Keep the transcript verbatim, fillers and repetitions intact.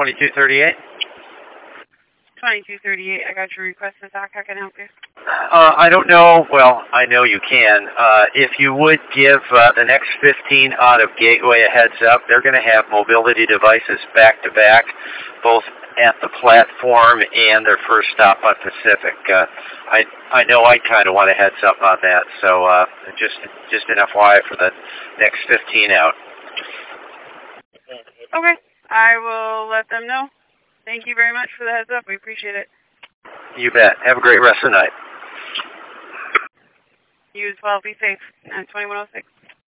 twenty-two thirty-eight. twenty-two thirty-eight, I got your request, Doc. How can I help you? Uh, I don't know. Well, I know you can. Uh, if you would give uh, the next fifteen out of Gateway a heads up, they're going to have mobility devices back to back, both at the platform and their first stop on Pacific. Uh, I I know I kind of want a heads up on that, so uh, just just an F Y I for the next fifteen out. Okay, I will let them know. Thank you very much for the heads up. We appreciate it. You bet. Have a great rest of the night. You as well. Be safe. nine twenty-one oh six.